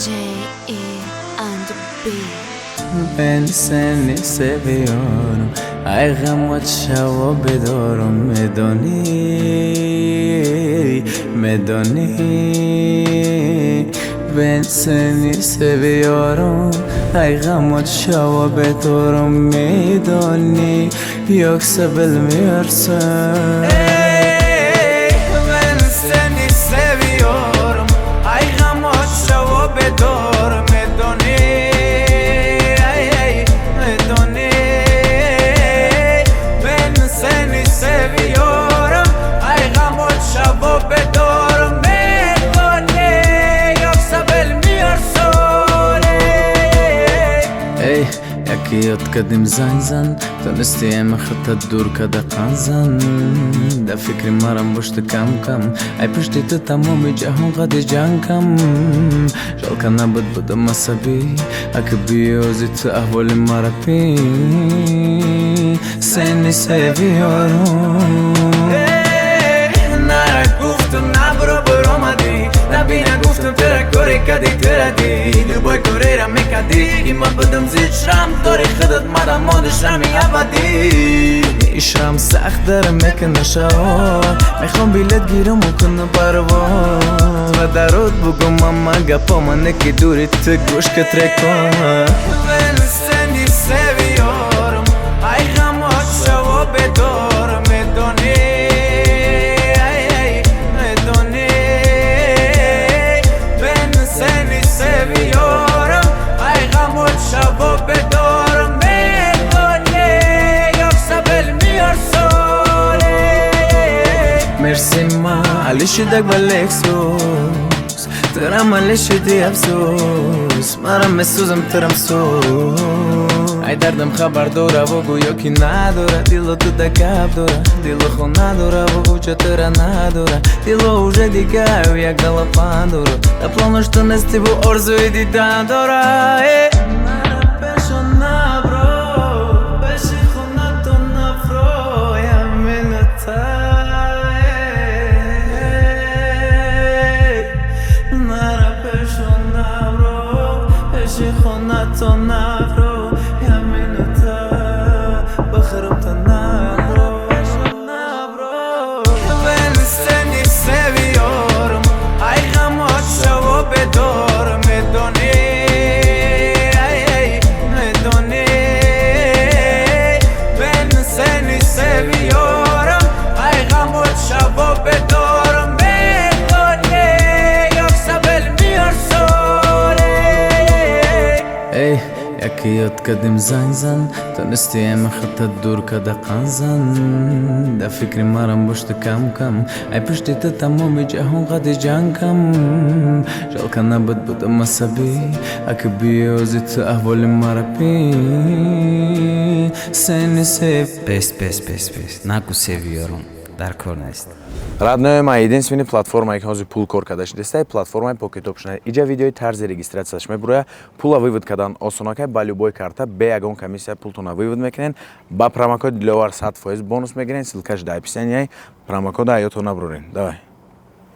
J.E. and B. Ben seni seviyorum, ay gamot şavo bedorum medoni. Ben seni seviyorum, ay gamot şavo bedorum medoni. Yoksa bilmiyorsun. Ben seni seviyorum, ay gamot şavo bedorum medoni. يا تقدم زنزن تونستي اما خطة تدور كدا قنزن دا فكري مرم بوشت كم كم اي بشتي تتمومي جاهم غادي جانكم جال كان بد مصابي اكبي وزيت اهولي مرابي سيني سيفيورون نارك گفتم نبرو برامدی نبینه گفتم ترکوری کدی تردی لبای کوری را میکدی ایما بدم زید شرم داری خودت مدام مادشمی ابدی ایشرم سخت داره میکنه شوار میخوام بیلت گیرم و کنه پرواز و درود بگم اما گپا منه که دوری تو گوش که ترکان من سنی seviyorum ay gamot şavo bedor medoni مرسی ما علی شدک بالکسوس ترم علی شدی افسوس مرم مسوزم ترم سوز ای دردم خبر دوره و گویا کی نداره دیلو تو دکب دوره دیلو خو نداره و گوچه تره نداره دیلو уже دیگه و یک دل پندوره تا плану що нести бо орзуй دیدن دوره يا تقدم زنزن تونستي اما خطة تدور كدا قنزن دا فكري مرم بوشت كم كم اي بشتي تتمومي جاهم غادي جانكم جال كان بد اما سبي اكبي وزيت اهولي مرابي سيني سيف Пес, наку seviyorum. Darkor нест. Родное моя единственная платформа, якози пул кор кадаш дестай платформа Pocket Option. Иджа видеои тарзи регистрацияш мебуроя пула вывод кадан осонакай ба любой карта бе ягон комиссия пултона вывод мекунен ба промокод Лёвар 100% бонус мегирен ссылкаш дар описанияи промокода аётона бурорин. Давай.